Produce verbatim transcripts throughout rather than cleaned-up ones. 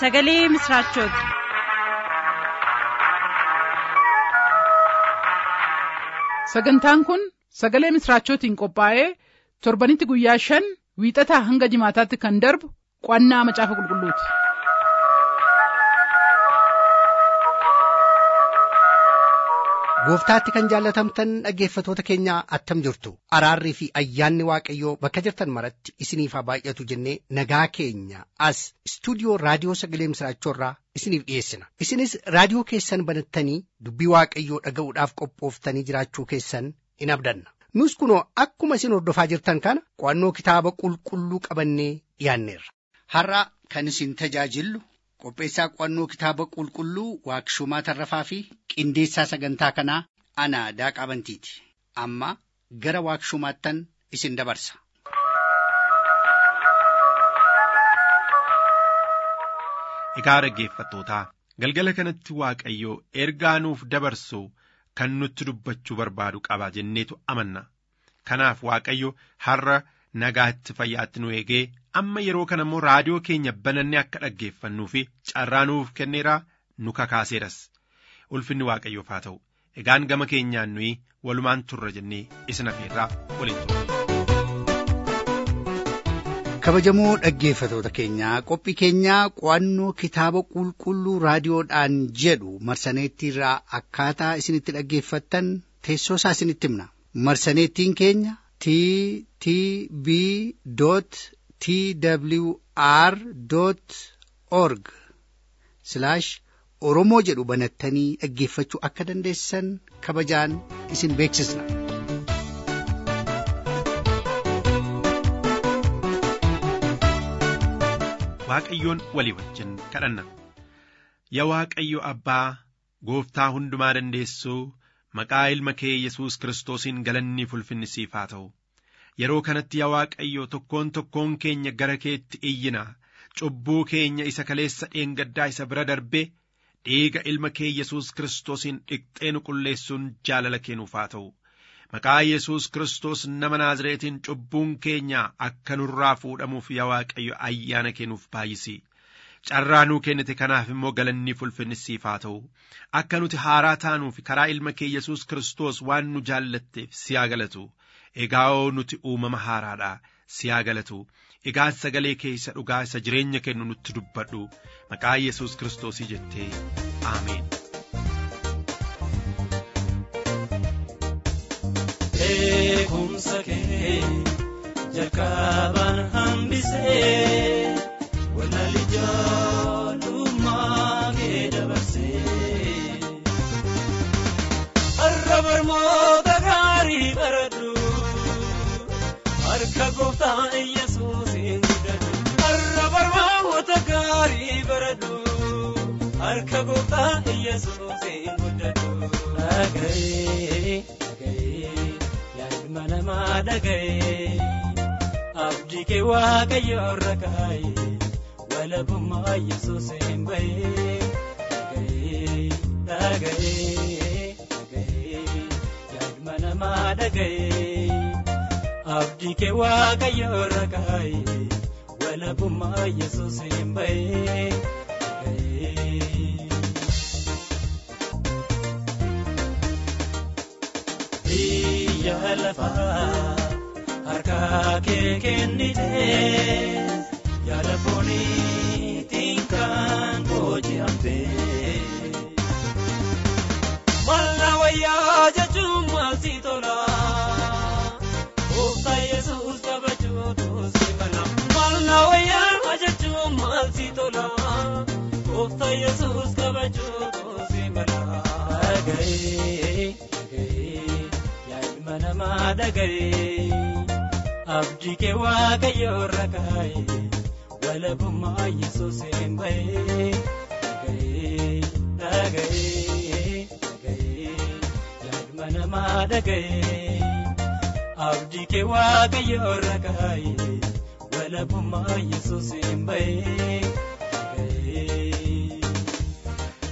sagalee misraachooti. Sagantaan kun sagalee misraachootiin qophaa'ee torbanitti guyyaa shan wiixataa hanga jimaataatti kan darbu qo'annaa macaafa qulqulluuti. Gooftaatti kan jaallatamtan dhaggeeffatoota keenya attam jirtu. Araarrii fi ayyaanni Waaqayyoo bakka jirtan maratti isiniif haa baay'atu jennee nagaa keenya as istuudiyoo raadiyoo sagalee misraachoorraa isiniif dhiyeessina. Isinis raadiyoo keessan banattanii dubbii Waaqayyoo dhaga'uudhaaf qophooftanii jiraachuu keessan in abdanna. Nus kunoo akkuma isin hordofaa jirtan kana qo'annoo kitaaba qulqulluu qabannee dhiyaanneerra. Har'a kan isin tajaajilu qopheessaa qo'annoo kitaaba qulqulluu Waaqshumaa Tarrafaa fi qindeessaa sagantaa kanaa ana Daaqaa Bantiiti. Amma gara Waaqshumaattan isin dabarsa. Egaa dhaggeeffattootaa, galgala kanatti Waaqayyoo ergaa nuuf dabarsu kan nutti dubbachuu barbaadu qaba jenneetu amanna. Kanaaf Waaqayyo har'a nagaatti fayyaatti nu eegee amma yeroo kana immoo raadiyoo keenya banannee akka dhaggeeffannuu fi carraa nuuf kenneera, nu kakaaseeras. Ulfinni Waaqayyoof haa ta'u. Egaan gama keenyaan nuyi walumaan turra jennee isin afeerraa waliin turre. Kabajamoo dhaggeeffatoota keenyaa, qophii keenyaa qo'annoo kitaaba qulqulluu raadiyoodhaan jedhu marsaneettiirraa akkaataa isinitti dhaggeeffattan teessoo isaa isinitti himna. Marsaneettiin keenya t t b t w r org oromoo jedhu banattanii dhaggeeffachuu akka dandeessan kabajaan isin beeksisna. Waaqayyoon walii wajjin kadhanna. Yaa Waaqayyo Abbaa, Gooftaa hundumaa dandeessuu, maqaa ilma kee Yesuus Kiristoosiin galanni ulfinni siif haa ta'u. Yeroo kanatti yaa Waaqayyo tokkoon tokkoon keenya gara keetti iyyina. Cubbuu keenya isa kaleessa dheengaddaa isa bira darbee dhiiga ilma kee Yesuus Kiristoosiin dhiqxee nu qulleessuun jaalala kee nuuf haa ta'u. Maqaa Yesuus Kiristoos nama Naazreetiin cubbuun keenya akka nurraa fuudhamuuf yaa Waaqayyo ayyaana kee nuuf baay'isi. Carraa nuu kennite kanaaf immoo galanni ulfinni siif haa ta'u. Akka nuti haaraa taanuuf karaa ilma kee Yesuus Kiristoos waan nu jaallatteef si haa galatu. Egaa nuti uumama haaraadha, si haa galatu. Egaa sagalee kee isa dhugaa isa jireenya kennu nutti dubbadhu. Maqaa Yesuus Kiristoosii jettee Ameen. Eegumsa kee jalqabaan hambisee walali jaalummaa kee dabarsee har'a barmoota gaarii baradhu harka Gooftaa Yesuusiin guddadhu. Har'a barmoota gaarii baradhu harka Gooftaa Yesuusiin guddadhu. Dhaga'ee Namaa dhaga'ee abdii kee Waaqayyo irra kaa'ee walabummaa Yesuusiin bahee. Dhaga'ee dhaga'ee dhaga'ee yaaduma namaa dhaga'ee abdii kee Waaqayyo irra kaa'ee walabummaa Yesuusiin bahee. Biyya lafaa harka kee kennitee yaada fooniitiin kan booji'amtee mala wayyaa jechuun maal si tola Gooftaa Yesuus kabajuutu si mala. Mala wayyaa jechuun maal si tola Gooftaa Yesuus kabajuutu si mala. Dhaga'ee namaa dhaga'ee abdii kee Waaqayyo irra kaa'ee walabummaa Yesuusiin bahee. Dhaga'ee dhaga'ee dhaga'ee yaaduma namaa dhaga'ee abdii kee Waaqayyo irra kaa'ee walabummaa Yesuusiin bahee.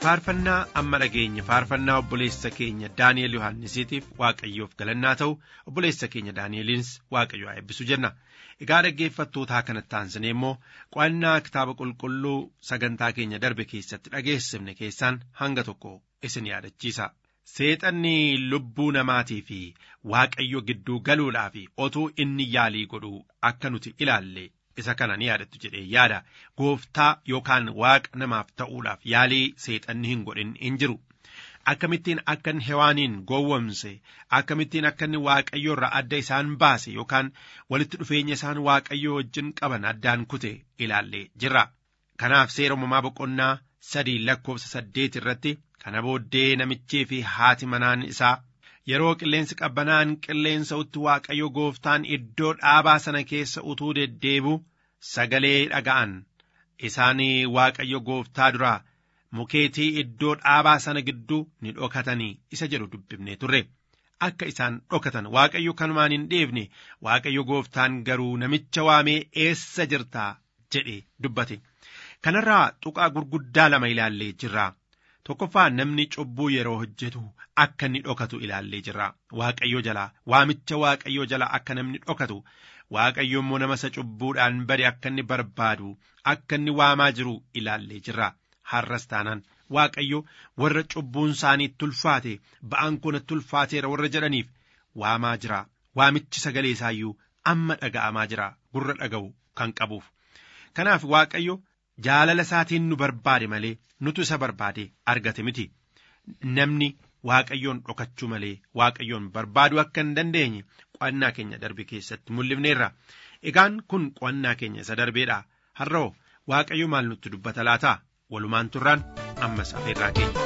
faarfannaa amma dhageenye faarfannaa obboleessa keenya Daani'el Yohaannisiitiif Waaqayyoof galannaa ta'u obboleessa keenya Daani'eliinis Waaqayyo haa eebbisu jenna. Egaa dhaggeeffattootaa kanatti aansinee immoo qo'annaa kitaaba qulqulluu sagantaa keenya darbe keessatti dhageessifne keessaan hanga tokko isin yaadachiisa. Seexanni lubbuu namaatii fi Waaqayyo gidduu galuudhaaf otuu inni yaalii godhu akka nuti ilaalle isa kana ni yaadattu jedhee yaada. Gooftaa yookaan waaqa namaaf ta'uudhaaf yaalii seexanni hin godhin hin jiru. Akkamittiin akka inni Hewaaniin gowwomse, akkamittiin akka inni Waaqayyo irraa adda isaan baase yookaan walitti dhufeenya isaan Waaqayyo wajjin qaban addaan kute ilaallee jirra. Kanaaf seera uumamaa boqonnaa sadii lakkoofsa saddeet irratti kana booddee namichii fi haati manaan isaa yeroo qilleensi qabbanaan qilleensa utti Waaqayyo gooftaan iddoo dhaabaa sana keessa utuu deddeebu sagalee dhaga'an. Isaanii Waaqayyo gooftaa duraa mukeetii iddoo dhaabaa sana gidduu ni dhokatanii isa jedhu dubbifnee turre. Akka isaan dhokatan Waaqayyo kanumaan hin dhiifne Waaqayyo gooftaan garuu namicha waamee eessa jirtaa jedhe dubbate. Kanarraa tuqaa gurguddaa lama ilaallee jirra. Tokkoffaa namni cubbuu yeroo hojjetu akka inni dhokatu ilaallee jirra. Waaqayyo jalaa waamicha Waaqayyo jalaa akka namni dhokatu Waaqayyo immoo nama isa cubbuudhaan bade akka inni barbaadu akka inni waamaa jiru ilaallee jirra. Har'as taanaan Waaqayyo warra cubbuun isaanii tulfaate ba'aan kun tulfaateera warra jedhaniif waamaa jira. Waamichi sagalee isaayyuu amma dhaga'amaa jira gurra dhaga'u kan qabuuf. Kanaaf Waaqayyo jaalala isaatiin nu barbaade malee nutu isa barbaade argate miti. Namni Waaqayyoon dhokachuu malee Waaqayyoon barbaaduu akka hin dandeenye qo'annaa keenya darbe keessatti mul'ifneerra. Egaan kun qo'annaa keenya isa darbeedha. Har'oo Waaqayyo maal nutti dubbata laata? Walumaan turraan ammas afeerraa keenya.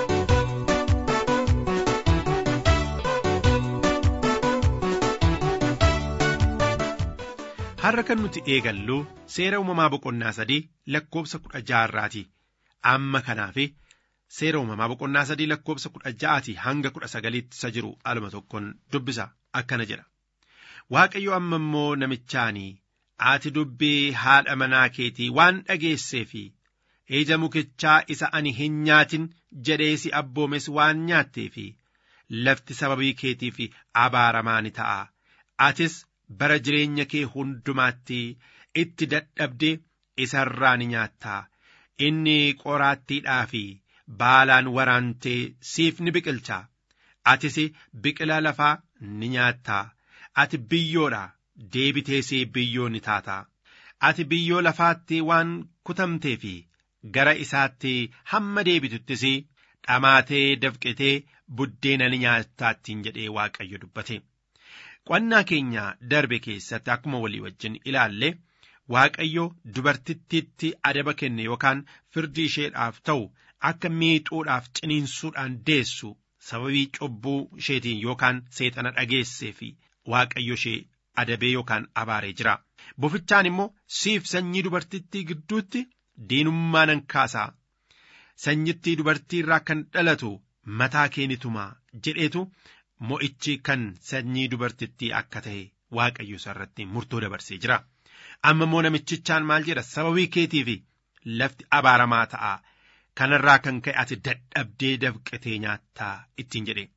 Har'a kan nuti eegallu seera uumamaa boqonnaa sadii lakkoofsa kudha ja'aarraati. Amma kanaafi seera uumamaa boqonnaa sadii lakkoofsa kudha ja'aati hanga kudha sagaliitti isa jiru aluma tokkoon dubbisa akkana jedha. Waaqayyo amma immoo namichaanii ati dubbii haadha manaa keetii waan dhageesseefi ija mukichaa isa ani hin nyaatin jedhee si abboomes waan nyaatteefi lafti sababii keetiif abaaramaa ni ta'a. Atis bara jireenya kee hundumaatti itti dadhabdee isarraa ni nyaattaa. Inni qoraattiidhaa fi baalaan waraantee siif ni biqilcha. Atis biqila lafaa ni nyaattaa. Ati biyyoodha deebiteesii biyyoo ni taata. Ati biyyoo lafaatti waan kutamteefi gara isaatti hamma deebituttis dhamaatee dafqitee buddeena ni nyaattaattiin jedhee Waaqayyo dubbate. Qo'annaa keenya darbe keessatti akkuma walii wajjin ilaalle Waaqayyo dubartittiitti adaba kenne yookaan firdii isheedhaaf ta'u akka miixuudhaaf ciniinsuudhaan deessu sababii cubbuu isheetiin yookaan seexana dhageesseefi Waaqayyo ishee adabee yookaan abaaree jira. Bofichaan immoo siif sanyii dubartittii gidduutti diinummaa nan kaasaa. Sanyittii dubartii irraa kan dhalatu mataa kee ni tumaa jedheetu mo'ichi kan sanyii dubartittii akka ta'e Waaqayyo isarratti murtoo dabarsee jira. Amma immoo namichichaan maal jedha? Sababii keetiif lafti abaaramaa ta'a. Kanarraa kan ka'e ati dadhabdee dafqitee nyaattaa ittiin jedhe.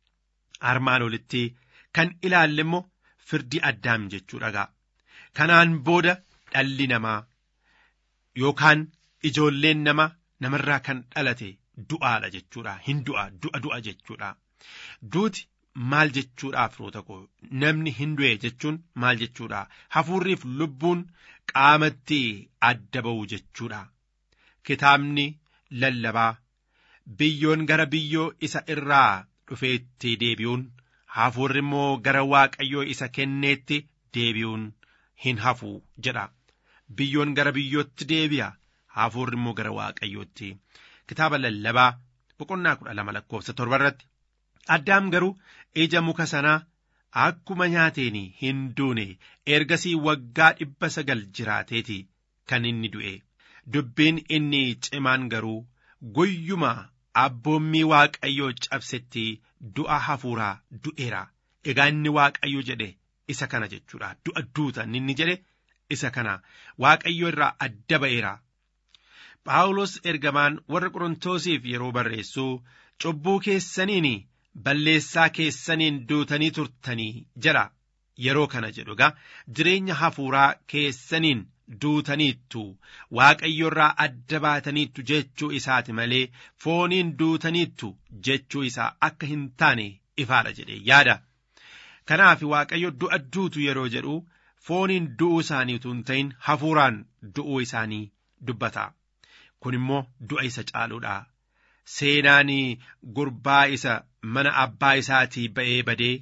Armaan olitti kan ilaalle immoo firdii Addaam jechuudha. Kanaan booda dhalli namaa yookaan ijoolleen nama namarraa kan dhalate du'aadha jechuudha. Hin du'a du'a du'a jechuudha. Duuti maal jechuudha firoota koo? Namni hin du'e jechuun maal jechuudha? Hafuurriif lubbuun qaamatti adda ba'u jechuudha. Kitaabni lallabaa biyyoon gara biyyoo isa irraa dhufeetti deebi'uun hafuurri immoo gara Waaqayyoo isa kenneetti deebi'uun hin hafu jedha. Biyyoon gara biyyootti deebi'a, hafuurri immoo gara Waaqayyootti. Kitaaba lallabaa boqonnaa kudha lama lakkoofsa torba irratti Addaam garuu ija muka sanaa akkuma nyaateen hin duune ergasii waggaa dhibba sagal jiraateeti kan inni du'e. Dubbiin inni cimaan garuu guyyuma abboommii Waaqayyoo cabsetti du'a hafuuraa du'eera. Egaa inni Waaqayyo jedhe isa kana jechuudha. Du'a duuta inni jedhe isa kana Waaqayyo irraa adda ba'eera. Phaawulos ergamaan warra Qorontosiif yeroo barreessu cubbuu keessaniin balleessaa keessaniin duutanii turtanii jedha. Yeroo kana jedhu egaa jireenya hafuuraa keessaniin duutaniittu Waaqayyorraa adda baataniittu jechuu isaati malee fooniin duutaniittu jechuu isaa akka hin taane ifaadha jedhee yaada. Kanaaf Waaqayyo du'a duutu yeroo jedhu fooniin du'uu isaanii utuu hin ta'in hafuuraan du'uu isaanii dubbata. Kun immoo du'a isa caaluudha. Seenaan gurbaa isa mana abbaa isaatii ba'ee badee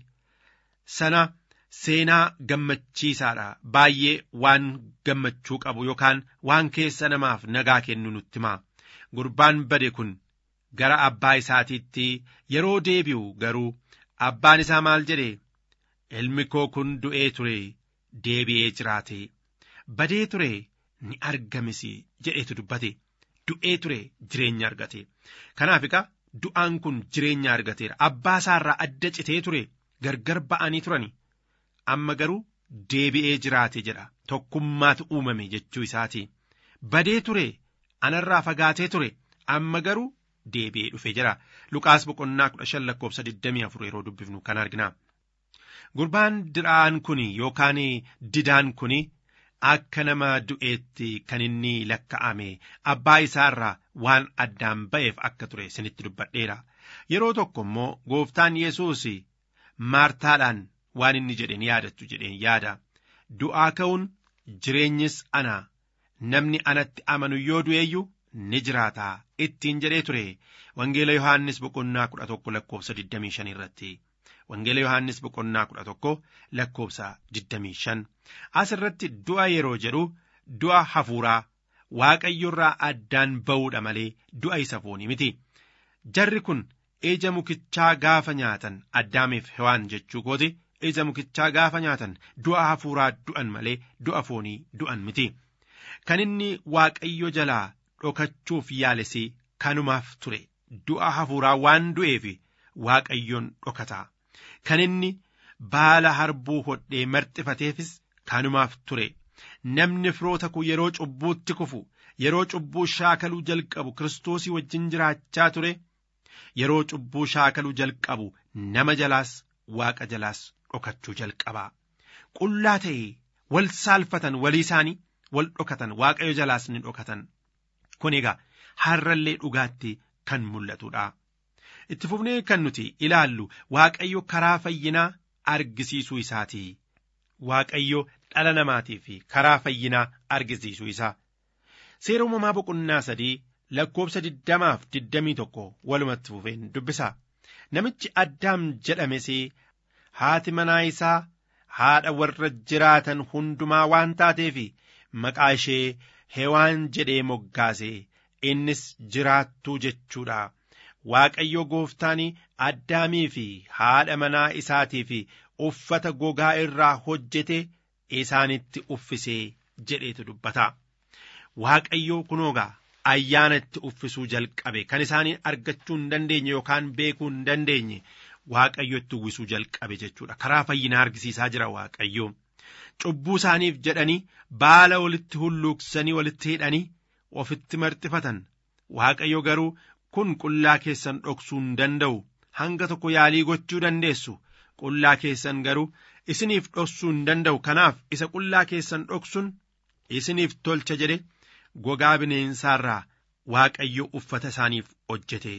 sana seenaa gammachiisaadha. Baay'ee waan gammachuu qabu yookaan waan keessa namaaf nagaa kennu nutti hima. Gurbaan bade kun gara abbaa isaatiitti yeroo deebi'u garuu abbaan isaa maal jedhe? Ilmi koo kun du'ee ture deebi'ee jiraate, badee ture ni argames jedheetu dubbate. Du'ee ture jireenya argate. Kanaaf egaa du'aan kun jireenya argateera. Abbaa isaarraa adda citee ture, gargar ba'anii turani. Amma garuu deebi'ee jiraate jedha. Tokkummaatu uumame jechuu isaati. Badee ture, anarraa fagaatee ture, amma garuu deebi'ee dhufe jedha. Luqaas boqonnaa kudha shan lakkoofsa digdamii afur yeroo dubbifnu kan argina. Gurbaan diraan kuni yookaan didaan kuni akka nama du'eetti kan inni lakka'ame abbaa isaarraa waan addaan ba'eef akka ture isinitti dubbadheera. Yeroo tokko immoo gooftaan Yesuus Maartaadhaan waan inni jedheen yaadattu jedheen yaada. Du'aa ka'uun jireenyis ana, namni anatti amanu yoo du'eeyyuu ni jiraata ittiin jedhee ture. Wangeela Yohaannis boqonnaa kudha tokko lakkoofsa digdamii shan irratti. Wangeela Yohaannis boqonnaa kudha tokko lakkoofsa digdamii shan. As irratti du'a yeroo jedhu du'a hafuuraa Waaqayyorraa addaan ba'uudha malee du'a isa foonii miti. Jarri kun ija mukichaa gaafa nyaatan Addaamiif Hewaan jechuu kooti ija mukichaa gaafa nyaatan du'a hafuuraa du'an malee du'a foonii du'an miti. Kan inni Waaqayyo jalaa dhokachuuf yaalessi kanumaaf ture. Du'a hafuuraa waan du'eef Waaqayyoon dhokata. Kan inni baala harbuu hodhee marxifateefis kanumaaf ture. Namni firoota koo yeroo cubbuutti kufu, yeroo cubbuu shaakaluu jalqabu Kiristoosii wajjin jiraachaa ture. Yeroo cubbuu shaakaluu jalqabu nama jalaas Waaqa jalaas dhokachuu jalqaba. Qullaa ta'e wal saalfatan walii isaanii wal dhokatan Waaqayyo jalaas ni dhokatan. Kun egaa har'allee dhugaatti kan mul'atudha. Itti fufnee kan nuti ilaallu Waaqayyo karaa fayyinaa argisiisuu isaati. Waaqayyo dhala namaatiif karaa fayyinaa argisiisuu isaa. Seera uumamaa boqonnaa sadii lakkoofsa digdamaaf digdamii tokko walumatti fufeen dubbisa. Namichi Addaam jedhames haati manaa isaa haadha warra jiraatan hundumaa waan taateef maqaa ishee Hewaan jedhee moggaase. Innis jiraattuu jechuudha. Waaqayyo gooftaan Addaamii fi haadha manaa isaatiif uffata gogaa irraa hojjete isaanitti uffisee jedheetu dubbata. Waaqayyo kunoogaa ayyaana itti uffisuu jalqabe kan isaanii argachuu hin dandeenye yookaan beekuu hin dandeenye Waaqayyo itti uwwisuu jalqabe jechuudha. Karaa fayyinaa argisiisaa jira Waaqayyo. Cubbuu isaaniif jedhanii baala walitti hulluuqsanii walitti hidhanii ofitti marxifatan. Waaqayyo garuu kun qullaa keessan dhoksuu hin danda'u. Hanga tokko yaalii gochuu dandeessu. Qullaa keessan garuu isiniif dhoksuu hin danda'u. Kanaaf isa qullaa keessan dhoksuun isiniif tolcha jedhe gogaa bineensaarraa Waaqayyo uffata isaaniif hojjete.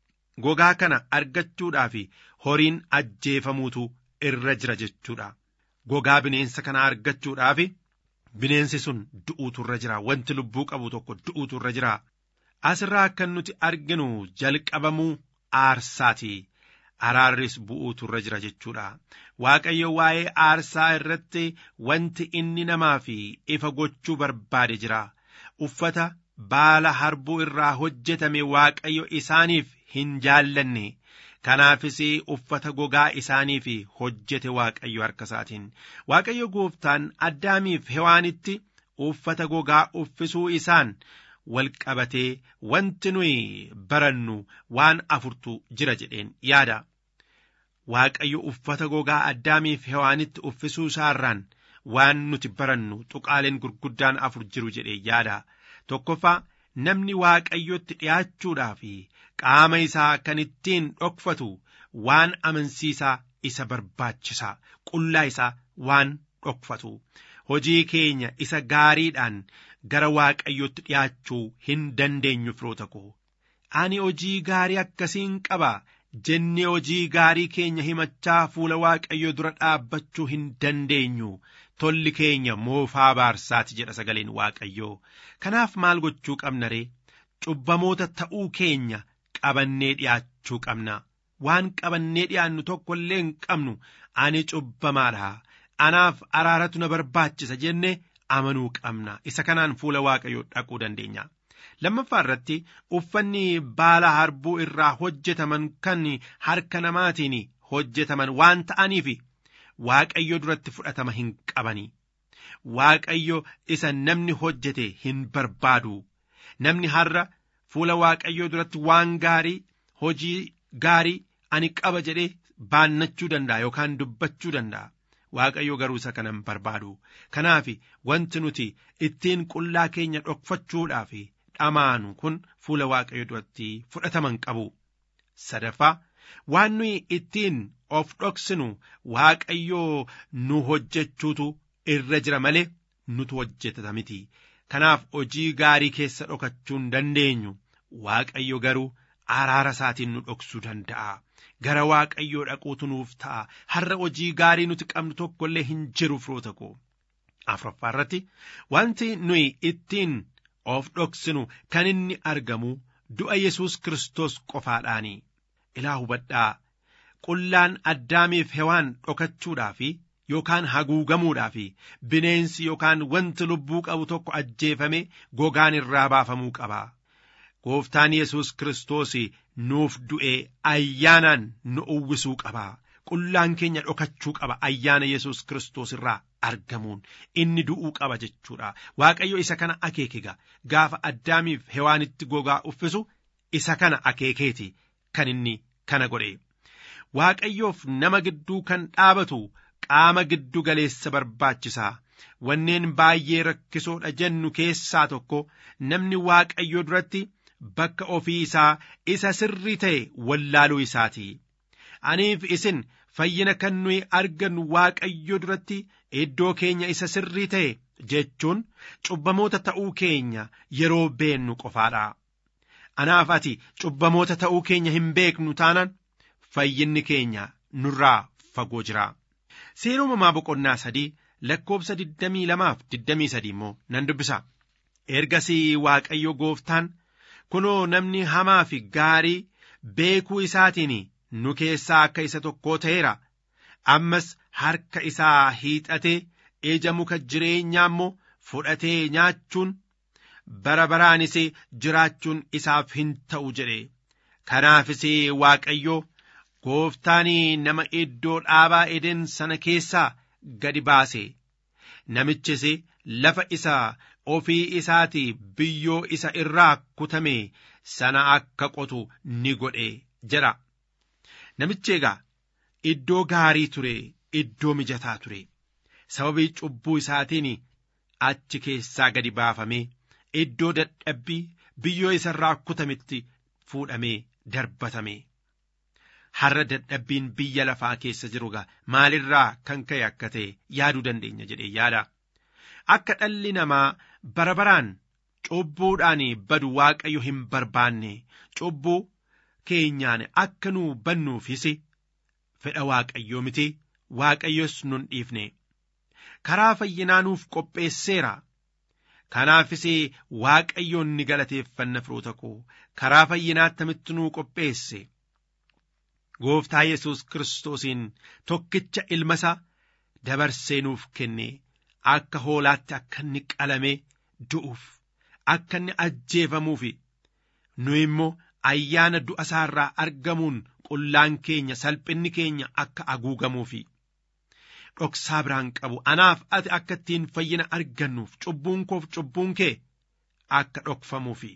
Gogaa kana argachuudhaaf horiin ajjeefamuutu irra jira jechuudha. Gogaa bineensa kana argachuudhaaf bineensi sun du'uutu irra jira. Wanti lubbuu qabu tokko du'uutu irra jira. Asirraa akka nuti arginu jalqabamuu aarsaati. Araarris bu'uutu irra jira jechuudha. Waaqayyo waa'ee aarsaa irratti wanti inni namaaf ifa gochuu barbaade jira. Uffata baala harbuu irraa hojjetame Waaqayyo isaaniif hin jaallanne. Kanaafis uffata gogaa isaaniif hojjete Waaqayyo harka isaatiin. Waaqayyo gooftaan Addaamiif Hewaanitti uffata gogaa uffisuu isaan wal qabatee wanti nuyi barannu waan afurtu jira jedheen yaada. Waaqayyo uffata gogaa Addaamiif Hewaanitti uffisuu isaarraan waan nuti barannu tuqaaleen gurguddaan afur jiru jedhee yaada. Tokkoffaa namni waaqayyotti dhi'aachuudhaa fi qaama isaa kan ittiin dhokfatu waan amansiisaa isa barbaachisaa qullaa isaa waan dhokfatu hojii keenya isa gaariidhaan gara waaqayyotti dhi'aachuu hin dandeenyu firoota koo ani hojii gaarii akkasiin qaba jennee hojii gaarii keenya himachaa fuula waaqayyoo dura dhaabbachuu hin dandeenyu tolli keenya moofaa baarsaati jedha sagaleen waaqayyoo kanaaf maal gochuu qabna ree cubbamoota ta'uu keenya qabannee dhi'aachuu qabna waan qabannee dhi'aannu tokko illee hin qabnu ani cubbamaadha anaaf araaratu na barbaachisa jennee amanuu qabna isa kanaan fuula waaqayyoo dhaquu dandeenya. Lammaffaa irratti uffanni baala harbuu irraa hojjetaman kan harka namaatiin hojjetaman waan ta'aniif waaqayyo duratti fudhatama hin qabani. Waaqayyo isa namni hojjete hin barbaadu. Namni har'a fuula waaqayyoo duratti waan gaarii hojii gaarii ani qaba jedhee baannachuu danda'a yookaan dubbachuu danda'a. Waaqayyo garuu isa kana hin barbaadu. Kanaaf wanti nuti ittiin qullaa keenya dhokfachuudhaaf dhamaanu kun fuula waaqayyoo duratti fudhatama hin qabu. Sadaffaa waan nuyi ittiin of dhoksinu waaqayyoo nu hojjechuutu irra jira malee nutu hojjetata miti. Kanaaf hojii gaarii keessa dhokachuu hin dandeenyu. Waaqayyo garuu araara isaatiin nu dhoksuu danda'a. Gara waaqayyoo dhaquutu nuuf ta'a. Har'a hojii gaarii nuti qabnu tokko illee hin jiru firoota koo. Afuraffaa irratti wanti nuyi ittiin of dhoksinu kan inni argamu du'a Yesuus Kiristoos qofaadhaani. Ilaa hubadhaa qullaan Addaamiif Hewaan dhokachuudhaaf yookaan haguugamuudhaaf bineensi yookaan wanti lubbuu qabu tokko ajjeefame gogaan irraa baafamuu qaba. Gooftaan Yesuus Kiristoos nuuf du'ee ayyaanaan nu uwwisuu qaba. Qullaan keenya dhokachuu qaba ayyaana Yesuus Kiristoos irraa argamuun inni du'uu qaba jechuudha. Waaqayyo isa kana akeekega gaafa Addaamiif Hewaanitti gogaa uffisu isa kana akeekeeti kan inni kana godhe. Waaqayyoof nama gidduu kan dhaabatu qaama giddu galeessa barbaachisaa. Wanneen baay'ee rakkisoodha jennu keessaa tokko namni Waaqayyo duratti bakka ofii isaa isa sirrii ta'e wallaaluu isaati. Aniif isin fayyina kan nuyi argannu Waaqayyo duratti iddoo keenya isa sirrii ta'e jechuun cubbamoota ta'uu keenya yeroo beennu qofaadha. Anaaf ati cubbamoota ta'uu keenya hin beeknu taanaan fayyinni keenya nurraa fagoo jira. Seera uumamaa boqonnaa sadii lakkoobsa digdamii lamaaf digdamii sadii immoo nan dubbisa. Ergasii Waaqayyo gooftaan kunoo namni hamaa fi gaarii beekuu isaatiin nu keessaa akka isa tokkoo ta'eera. Ammas harka isaa hiixatee ija muka jireenyaa immoo fudhatee nyaachuun bara baraanis jiraachuun isaaf hin ta'u jedhe. Kanaafis Waaqayyo gooftaan nama iddoo dhaabaa Eden sana keessaa gadi baase. Namichis lafa isaa ofii isaatii biyyoo isa irraa kutame sana akka qotu ni godhe jedha. Namichi egaa iddoo gaarii ture, iddoo mijataa ture. Sababii cubbuu isaatiin achi keessaa gadi baafamee iddoo dadhabbii biyyoo isa irraa kutametti fuudhamee darbatame. Har'a dadhabbiin biyya lafaa keessa jiru gaa maalirraa kan ka'e akka ta'e yaaduu dandeenya jedhee yaada. Akka dhalli namaa bara baraan cubbuudhaan badu Waaqayyo hin barbaanne cubbuu keenyaan akka nu bannuufis fedha Waaqayyoo miti. Waaqayyos nun dhiifne karaa fayyinaa nuuf qopheesseera. Kanaafis Waaqayyoon ni galateeffanna firoota koo. Karaa fayyinaa attamitti nuu qopheesse. Gooftaa Yesuus Kiristoosiin tokkicha ilma isaa dabarsee nuuf kenne. Akka hoolaatti akka inni qalamee du'uuf akka inni ajjeefamuuf nu immoo ayyaana du'a isaa irraa argamuun qullaan keenya salphinni keenya akka haguugamuuf dhoksaa biraan qabu. Anaaf ati akka ittiin fayyina argannuuf cubbuun koof cubbuun kee akka dhokfamuuf.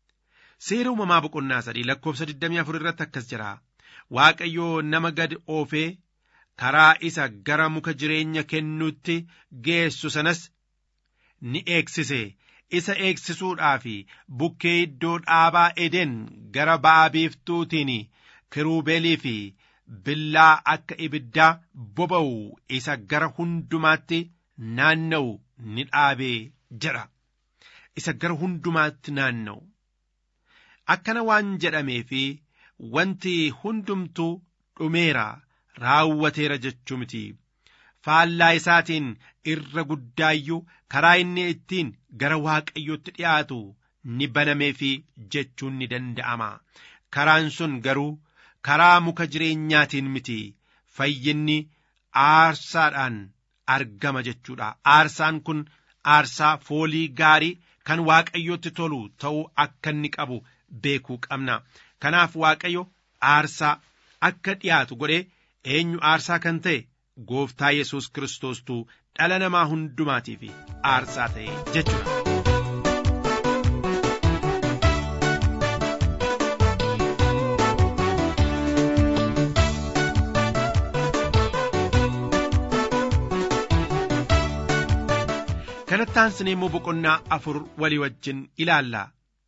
Seera uumamaa boqonnaa sadii lakkoofsa digdamii afur irratti akkas jira. Waaqayyoo nama gad oofee karaa isa gara muka jireenya kennuutti geessu sanas ni eegsise. isa eegsisuudhaaf bukkee iddoo dhaabaa Eden gara ba'a biiftuutiin kirubeelii fi billaa akka ibiddaa boba'u isa gara hundumaatti naanna'u ni dhaabee jedha. Isa gara hundumaatti naanna'u akkana waan jedhamee fi wanti hundumtuu dhumeera raawwateera jechuu miti. Faallaa isaatiin irra guddaayyuu karaa inni ittiin gara Waaqayyootti dhi'aatu ni banamee fi jechuun ni danda'ama. Karaan sun garuu karaa muka jireenyaatiin miti. Fayyinni aarsaadhaan argama jechuudha. Aarsaan kun aarsaa foolii gaarii kan Waaqayyootti tolu ta'uu akka inni qabu beekuu qabna. Kanaaf Waaqayyo aarsaa akka dhi'aatu godhee eenyu aarsaa kan ta'e Gooftaa Yesuus Kiristoostu dhala namaa hundumaatiif aarsaa ta'e jechuudha. Kanatti aansinee immoo boqonnaa afur walii wajjin ilaalla.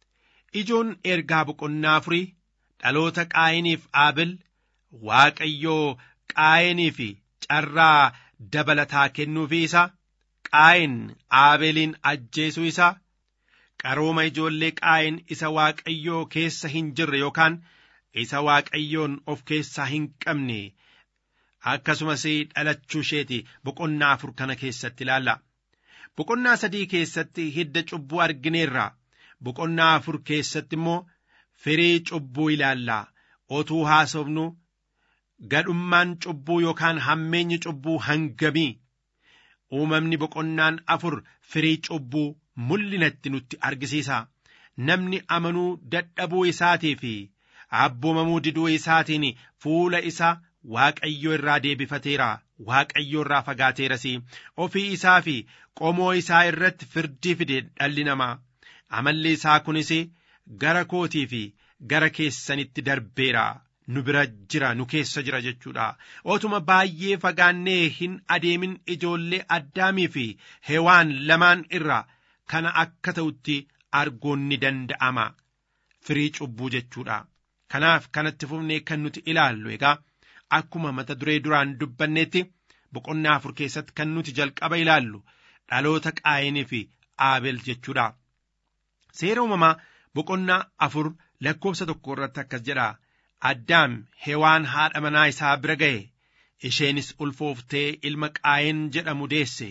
Ijoon ergaa boqonnaa afurii dhaloota Qaayiniif Aabel Waaqayyoo Qaayiniif carraa dabalataa kennuufii isaa, Qaayin Aabeliin ajjeesuu isaa, qarooma ijoollee Qaayin isa Waaqayyoo keessa hin jirre yookaan isa Waaqayyoon of keessaa hin qabne akkasumas dhalachuu isheeti boqonnaa afur kana keessatti ilaalla. Boqonnaa sadii keessatti hidda cubbuu argineerra. Boqonnaa afur keessatti immoo firii cubbuu ilaalla. Otuu haasofnu gadhummaan cubbuu yookaan hammeenyi cubbuu hangamii uumamni boqonnaan afur firii cubbuu mul'inatti nutti argisiisa. Namni amanuu dadhabuu isaatii fi abboomamuu diduu isaatiin fuula isaa Waaqayyo irraa deebifateera. Waaqayyo irraa fagaateeras. Ofii isaa fi qomoo isaa irratti firdii fide dhalli namaa. Amalli isaa kunis gara kootii fi gara keessanitti darbeera. Nu bira jira, nu keessa jira jechuudha. Otuma baay'ee fagaannee hin adeemin ijoollee Addaamii fi Hewaan lamaan irraa kana akka ta'utti arguun ni danda'ama. Firii cubbuu jechuudha. Kanaaf kanatti fufnee kan nuti ilaallu egaa akkuma mata duree duraan dubbanneetti boqonnaa afur keessatti kan nuti jalqaba ilaallu dhaloota Qaayinii fi Aabel jechuudha. Seera uumamaa boqonnaa afur lakkoofsa tokko irratti akkas jedha. Addaam Hewaan haadha manaa isaa bira ga'e. Isheenis ulfooftee ilma Qaayin jedhamu deesse.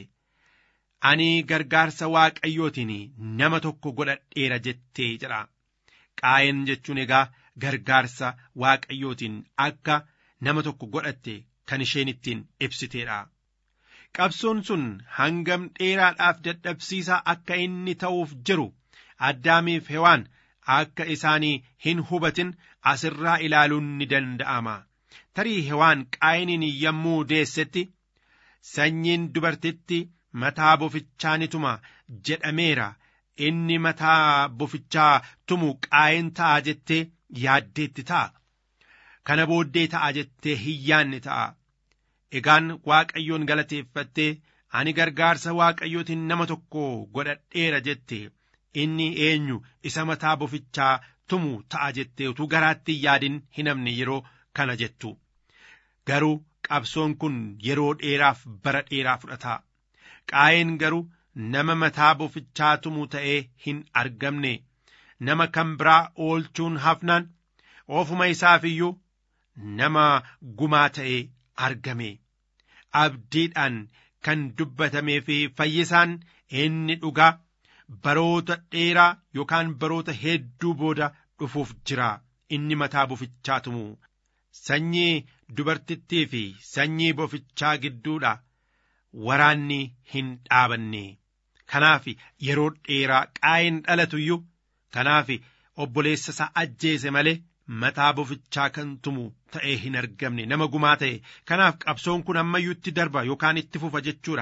Ani gargaarsa Waaqayyootiin nama tokko godhadheera jettee jedha. Qaayin jechuun egaa gargaarsa Waaqayyootiin akka nama tokko godhatte kan isheen ittiin ibsiteedha. Qabsoon sun hangam dheeraadhaaf dadhabsiisaa akka inni ta'uuf jiru Addaamiif Hewaan akka isaanii hin hubatin asirraa ilaaluun ni danda'ama. Tarii Hewaan Qaayiniin yommuu deessetti sanyiin dubartitti mataa bofichaa ni tuma jedhameera. Inni mataa bofichaa tumu Qaayin ta'a jettee yaaddeetti ta'a. Kana booddee ta'a jettee hin yaanne ta'a. Egaan Waaqayyoon galateeffattee ani gargaarsa Waaqayyootiin nama tokko godhadheera jette. Inni eenyu isa mataa bofichaa tumu ta'a jettee utuu garaatti yaadin hin hamne yeroo kana jettu. Garuu qabsoon kun yeroo dheeraaf bara dheeraa fudhata. Qaayin garuu nama mataa bofichaa tumu ta'ee hin argamne. Nama kan biraa oolchuun hafnaan ofuma isaaf iyyuu nama gumaa ta'ee argame. Abdiidhaan kan dubbatamee fi fayyisaan inni dhugaa baroota dheeraa yookaan baroota hedduu booda dhufuuf jira. Inni mataa bofichaa tumu sanyii dubartittii fi sanyii bofichaa gidduudha waraanni hin dhaabanne. Kanaaf yeroo dheeraa Qaayin dhalatu iyyuu kanaaf obboleessa isaa ajjeese malee mataa bofichaa kan tumu ta'ee hin argamne, nama gumaa ta'e. Kanaaf qabsoon kun ammayyuutti darba yookaan itti fufa jechuudha.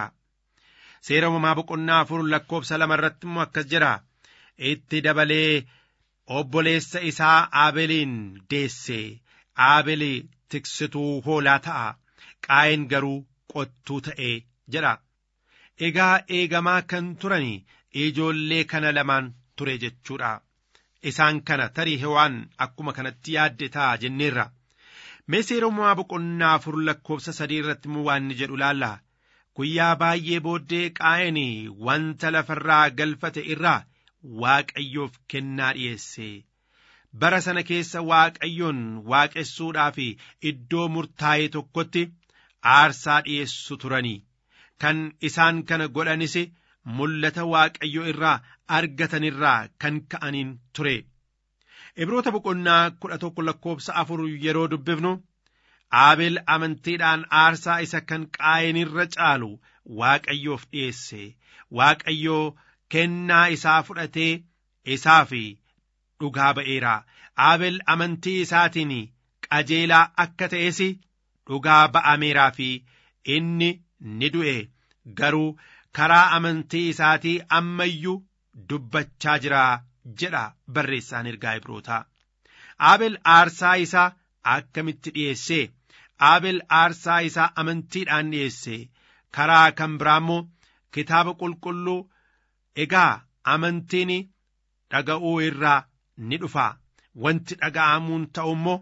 Seera uumamaa boqonnaa afur lakkoofsa lama irratti immoo akkas jedha. Itti dabalee obboleessa isaa Aabeliin deesse. Aabeli tiksituu hoolaa ta'a. Qaayin garuu qottuu ta'e jedha. Egaa eegamaa kan turani ijoollee kana lamaan ture jechuudha. Isaan kana tarii Hewaan akkuma kanatti yaadde ta'a jenneerra. Mee seera uumamaa boqonnaa afur lakkoofsa sadii irratti immoo waan inni jedhu ilaalla. Guyyaa baay'ee booddee Qaayeen wanta lafarraa galfate irraa Waaqayyoof kennaa dhiyeesse. Bara sana keessa Waaqayyoon waaqessuudhaaf iddoo murtaa'e tokkotti aarsaa dhiyeessu turanii. Kan isaan kana godhanis mul'ata Waaqayyo irraa argatanirraa kan ka'aniin ture. Ibroota boqonnaa kudha tokko lakkoofsa afur yeroo dubbifnu Aabel amantiidhaan aarsaa isa kan Qaayeen irra caalu Waaqayyoof dhiyeesse. Waaqayyoo kennaa isaa fudhatee isaaf dhugaa ba'eera. Aabel amantii isaatiin qajeelaa akka ta'es dhugaa ba'ameeraa fi inni ni du'e. Garuu karaa amantii isaatii ammayyuu dubbachaa jira jedha barreessaan ergaa Ibrootaa. Aabel aarsaa isaa akkamitti dhiyeesse? Aabel aarsaa isaa amantiidhaan dhiyeesse. Karaa kan biraa immoo kitaaba qulqulluu egaa amantiin dhaga'uu irraa ni dhufa. Wanti dhaga'amuun ta'u immoo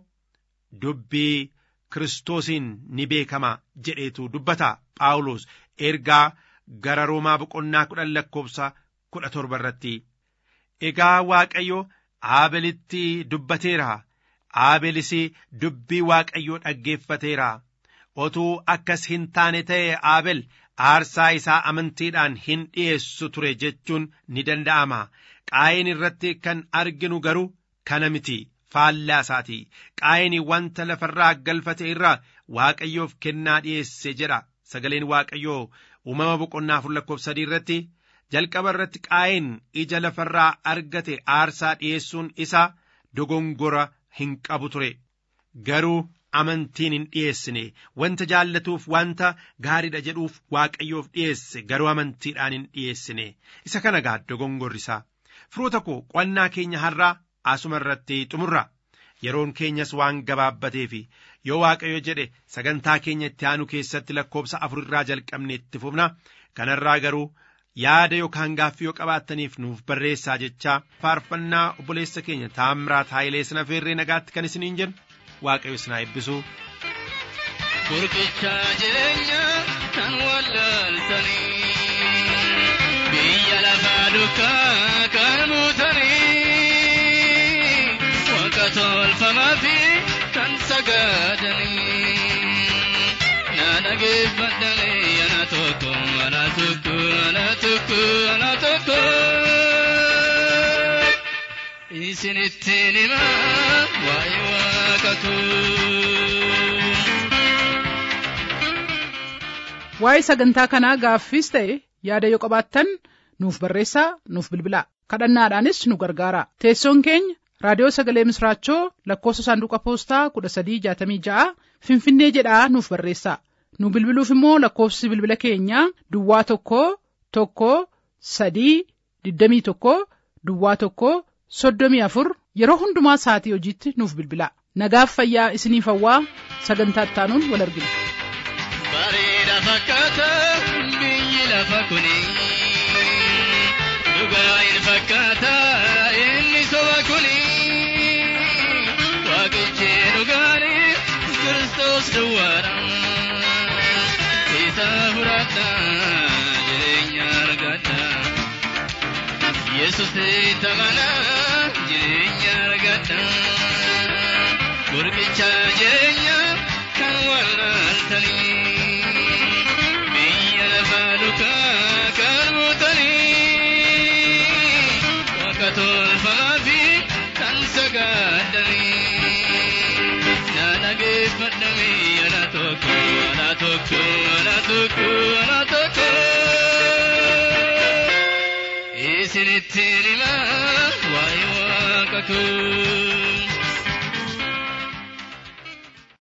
dubbii Kiristoosiin ni beekama jedheetu dubbata Phaawulos ergaa gara Roomaa boqonnaa kudhan lakkoofsa kudha torba irratti. Egaa Waaqayyo Aabelitti dubbateera. Aabelis dubbii Waaqayyoo dhaggeeffateera. Otuu akkas hin taane ta'e Aabel aarsaa isaa amantiidhaan hin dhiyeessu ture jechuun ni danda'ama. Qaayeen irratti kan arginu garuu kana miti, faallaa isaati. Qaayeen wanta lafarraa galfate irraa Waaqayyoof kennaa dhiyeesse jedha sagaleen Waaqayyoo uumama boqonnaa afur lakkoofsa sadii irratti. Jalqaba irratti Qaayeen ija lafarraa argate aarsaa dhiyeessuun isaa dogongora hin qabu ture. Garuu amantiin hin dhiyeessine. Wanta jaallatuuf wanta gaariidha jedhuuf Waaqayyoof dhiyeesse, garuu amantiidhaan hin dhiyeessine. Isa kana gaa dogongorri isaa. Firoota koo qo'annaa keenya har'aa asuma irratti xumurra. Yeroon keenyas waan gabaabbateef yoo Waaqayyo jedhe sagantaa keenya itti aanu keessatti lakkoofsa afur irraa jalqabne itti fufna. Kanarraa garuu yaada yookaan gaaffii yoo qabaattaniif nuuf barreessaa jechaa faarfannaa obboleessa keenya Taamiraat Haayilee sana feerree nagaatti kan isiniin jennu Waaqayyo isin haa eebbisu. Burqicha jireenyaa kan wallaaltanii biyya lafaa dukkaa kan buutanii waaqa tolfamaa fi kan sagaadanii na dhageeffadhanii ana tokko ana tokko ana tokko ana tokko isinittiin himaa waa'ee waaqa koo. Waa'ee sagantaa kanaa gaaffiis ta'e yaada yoo qabaattan nuuf barreessaa, nuuf bilbilaa. Kadhannaadhaanis nu gargaara. Teessoon keenya raadiyoo sagalee misraachoo lakkoofsa saanduqa poostaa kudha sadii jaatamii ja'a Finfinnee jedhaa nuuf barreessaa. Nu bilbiluuf immoo lakkoofsi bilbila keenyaa duwwaa tokko tokko sadii digdamii tokko duwwaa tokko soddomii afur yeroo hundumaa sa'atii hojiitti nuuf bilbilaa. Nagaaf fayyaa isiniif hawwaa sagantaa ittaanuun wal argina. Bareeda fakkaata biyyi lafa kuni dhugaa hin fakkaata inni soba kuni waaqichi dhugaani Kiristoos duwwaadha isa fudhadha jireenya argadha Yesuus itamana jireenya argadha burqicha jireenya kan wallaaltanii tolfamaa fi kan sagaadanii na dhageeffadhanii ana tokko ana tokko ana tokko ana tokko isinittiin himaa waa'ee waaqa koo.